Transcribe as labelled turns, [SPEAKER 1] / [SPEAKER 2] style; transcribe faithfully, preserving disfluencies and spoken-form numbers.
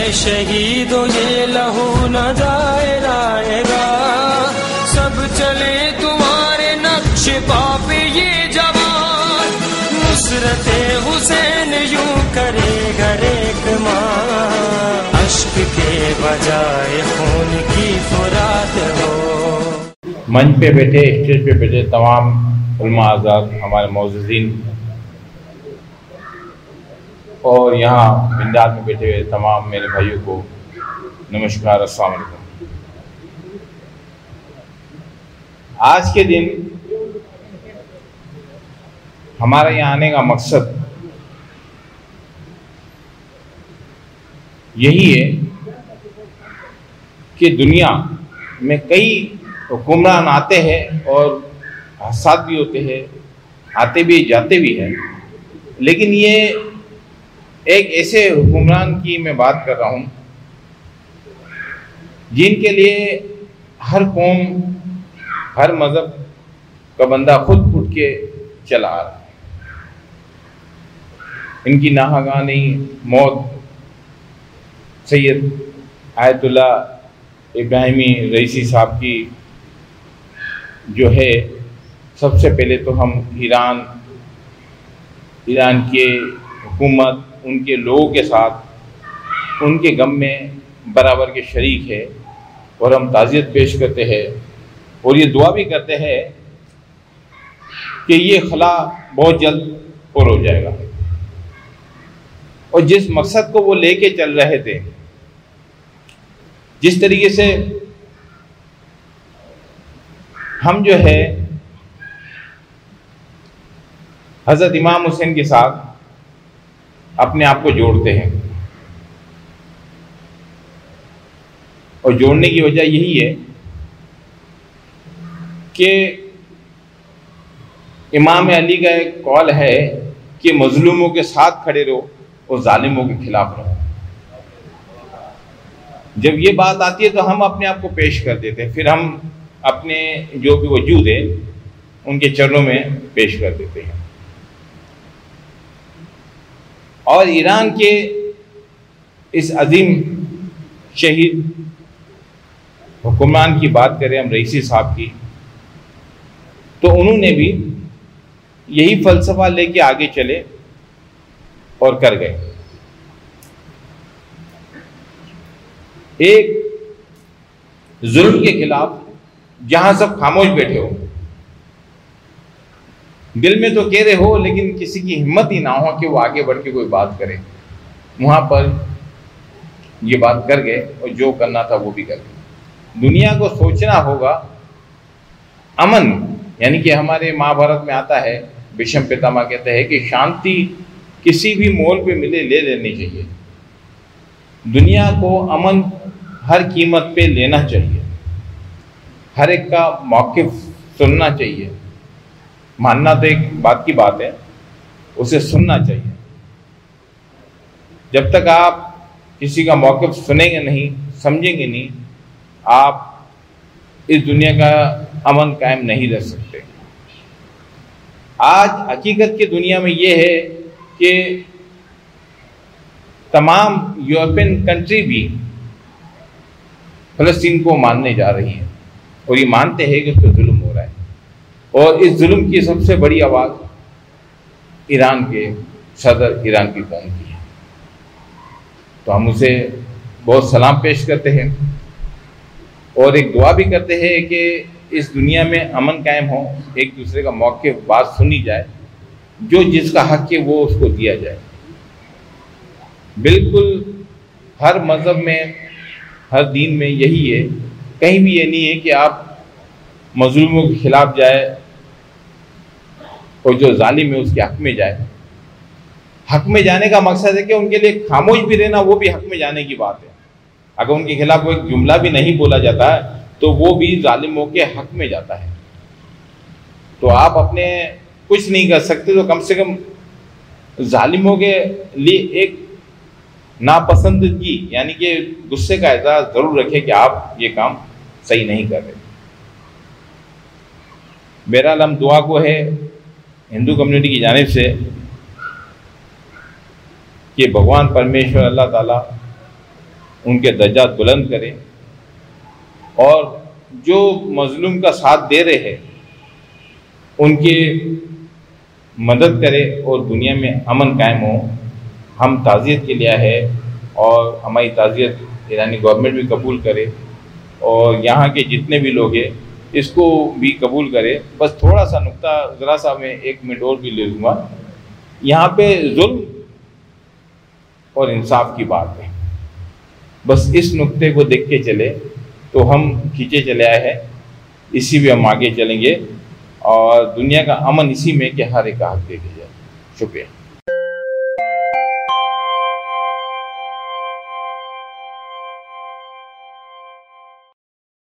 [SPEAKER 1] शहीदों ये लहू न जाए रायगा, सब चले तुम्हारे नक्श पे ये जवान, नुसरते हुसैन यूं करे घरे कमां, अश्क के बजाय खून की फुरात हो।
[SPEAKER 2] मंच पे बैठे, स्टेज पे बैठे तमाम उलमा आज़ाद, हमारे मौजूदीन और यहाँ बिंदाल में बैठे हुए तमाम मेरे भाइयों को नमस्कार, अस्सलाम वालेकुम। आज के दिन हमारे यहाँ आने का मकसद यही है कि दुनिया में कई हुक्मरान आते हैं और हादसात भी होते हैं, आते भी जाते भी हैं, लेकिन ये एक ऐसे हुक्मरान की मैं बात कर रहा हूँ जिनके लिए हर कौम, हर मज़हब का बंदा खुद उठ के चला आ रहा है। इनकी नाहगानी मौत सैयद आयतुल्लाह इब्राहिमी रईसी साहब की जो है, सबसे पहले तो हम ईरान ईरान के हुकूमत, उनके लोगों के साथ उनके गम में बराबर के शरीक है और हम ताज़ियत पेश करते हैं और ये दुआ भी करते हैं कि ये खला बहुत जल्द पूरा हो जाएगा। और जिस मकसद को वो लेके चल रहे थे, जिस तरीके से हम जो है हज़रत इमाम हुसैन के साथ अपने आप को जोड़ते हैं, और जोड़ने की वजह यही है कि इमाम अली का एक कौल है कि मजलूमों के साथ खड़े रहो और जालिमों के खिलाफ रहो। जब ये बात आती है तो हम अपने आप को पेश कर देते हैं, फिर हम अपने जो भी वजूद है उनके चरणों में पेश कर देते हैं। और ईरान के इस अजीम शहीद हुक्मरान की बात करें हम, रईसी साहब की, तो उन्होंने भी यही फ़लसफ़ा लेके आगे चले और कर गए। एक जुल्म के खिलाफ जहां सब खामोश बैठे हो, दिल में तो कह रहे हो लेकिन किसी की हिम्मत ही ना हो कि वो आगे बढ़ के कोई बात करे, वहां पर ये बात कर गए और जो करना था वो भी कर गए। दुनिया को सोचना होगा अमन, यानी कि हमारे महाभारत में आता है, भीष्म पितामह कहते हैं कि शांति किसी भी मोल पे मिले ले लेनी चाहिए। दुनिया को अमन हर कीमत पे लेना चाहिए, हर एक का मौक़िफ़ सुनना चाहिए। मानना तो एक बात की बात है, उसे सुनना चाहिए। जब तक आप किसी का मौक़िफ़ सुनेंगे नहीं, समझेंगे नहीं, आप इस दुनिया का अमन कायम नहीं रह सकते। आज हकीकत की दुनिया में ये है कि तमाम यूरोपियन कंट्री भी फ़लस्तीन को मानने जा रही हैं और ये मानते हैं कि उस पर जुल्म हो रहा है, और इस जुल्म की सबसे बड़ी आवाज़ ईरान के सदर, ईरान की कौम की है। तो हम उसे बहुत सलाम पेश करते हैं और एक दुआ भी करते हैं कि इस दुनिया में अमन कायम हो, एक दूसरे का मौक़िफ़, बात सुनी जाए, जो जिसका हक़ है वो उसको दिया जाए। बिल्कुल हर मज़हब में, हर दीन में यही है। कहीं भी ये नहीं है कि आप मज़लूमों के खिलाफ जाए और जो जालिम है उसके हक़ में जाए। हक़ में जाने का मकसद है कि उनके लिए खामोश भी रहना, वो भी हक़ में जाने की बात है। अगर उनके खिलाफ कोई जुमला भी नहीं बोला जाता है तो वो भी जालिमों के हक़ में जाता है। तो आप अपने कुछ नहीं कर सकते तो कम से कम जालिमों के लिए एक नापसंदगी, यानी कि गुस्से का एहसास ज़रूर रखें कि आप ये काम सही नहीं कर रहे। बहरहाल हम दुआ को है हिंदू कम्युनिटी की जानिब से कि भगवान परमेश्वर अल्लाह ताला उनके दर्जात बुलंद करे और जो मजलूम का साथ दे रहे हैं उनकी मदद करे और दुनिया में अमन कायम हो। हम ताज़ियत के लिए है और हमारी ताज़ियत ईरानी गवर्नमेंट भी कबूल करे और यहाँ के जितने भी लोग हैं इसको भी कबूल करे। बस थोड़ा सा नुक्ता ज़रा सा मैं एक मिनट और भी ले लूँगा। यहाँ पे जुल्म और इंसाफ की बात है, बस इस नुक्ते को देख के चले तो हम खींचे चले आए हैं, इसी में हम आगे चलेंगे और दुनिया का अमन इसी में कि हर एक हक देखी जाए। शुक्रिया।